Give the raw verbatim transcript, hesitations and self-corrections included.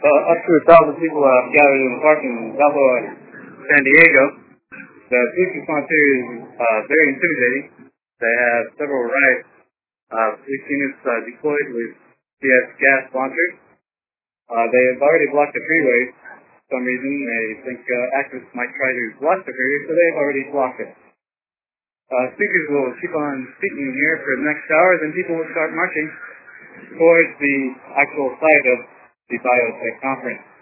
Uh, up to a thousand people have gathered in the park in Balboa, San Diego. The police response here is uh, very intimidating. They have several riots. Uh, police units uh, deployed with C S gas launchers. Uh, they have already blocked the freeway for some reason. They think uh, activists might try to block the freeway, so they've already blocked it. Uh, speakers will keep on speaking here for the next hours, and people will start marching towards the actual site of the biotech conference.